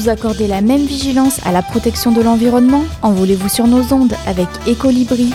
Vous accordez la même vigilance à la protection de l'environnement? Envolez-vous sur nos ondes avec Ecolibri.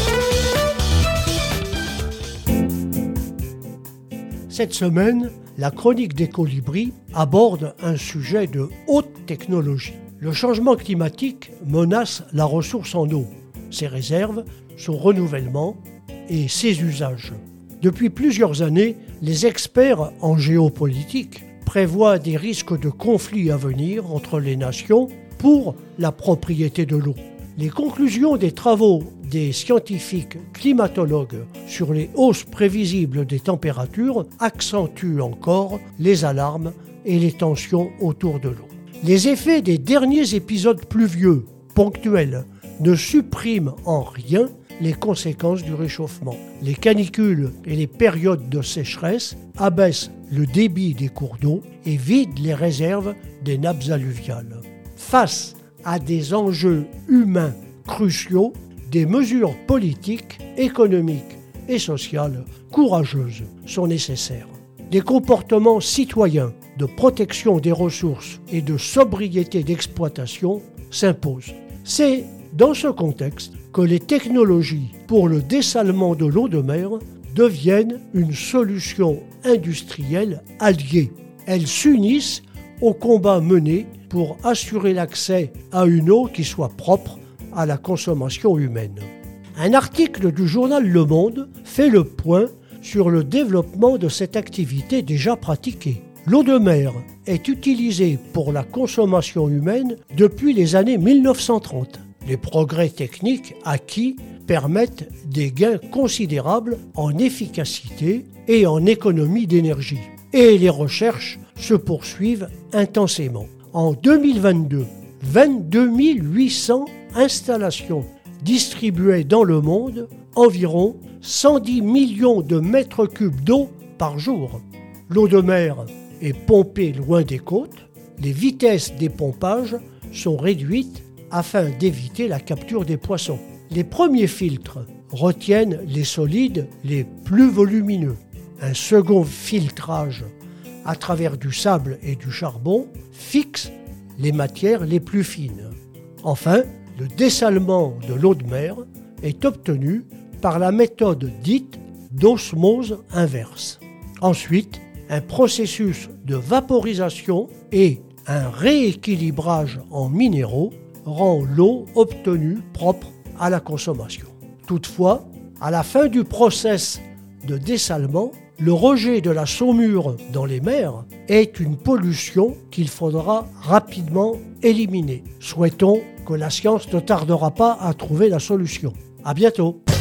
Cette semaine, la chronique d'Ecolibri aborde un sujet de haute technologie. Le changement climatique menace la ressource en eau, ses réserves, son renouvellement et ses usages. Depuis plusieurs années, les experts en géopolitique prévoient des risques de conflits à venir entre les nations pour la propriété de l'eau. Les conclusions des travaux des scientifiques climatologues sur les hausses prévisibles des températures accentuent encore les alarmes et les tensions autour de l'eau. Les effets des derniers épisodes pluvieux, ponctuels, ne suppriment en rien les conséquences du réchauffement. Les canicules et les périodes de sécheresse abaissent le débit des cours d'eau et vident les réserves des nappes alluviales. Face à des enjeux humains cruciaux, des mesures politiques, économiques et sociales courageuses sont nécessaires. Des comportements citoyens de protection des ressources et de sobriété d'exploitation s'imposent. C'est dans ce contexte que les technologies pour le dessalement de l'eau de mer deviennent une solution industrielle alliée. Elles s'unissent au combat mené pour assurer l'accès à une eau qui soit propre à la consommation humaine. Un article du journal Le Monde fait le point sur le développement de cette activité déjà pratiquée. L'eau de mer est utilisée pour la consommation humaine depuis les années 1930. Les progrès techniques acquis permettent des gains considérables en efficacité et en économie d'énergie. Et les recherches se poursuivent intensément. En 2022, 22 800 installations distribuaient dans le monde environ 110 millions de mètres cubes d'eau par jour. L'eau de mer est pompée loin des côtes. Les vitesses des pompages sont réduites afin d'éviter la capture des poissons. Les premiers filtres retiennent les solides les plus volumineux. Un second filtrage à travers du sable et du charbon fixe les matières les plus fines. Enfin, le dessalement de l'eau de mer est obtenu par la méthode dite d'osmose inverse. Ensuite, un processus de vaporisation et un rééquilibrage en minéraux rend l'eau obtenue propre à la consommation. Toutefois, à la fin du process de dessalement, le rejet de la saumure dans les mers est une pollution qu'il faudra rapidement éliminer. Souhaitons que la science ne tardera pas à trouver la solution. À bientôt.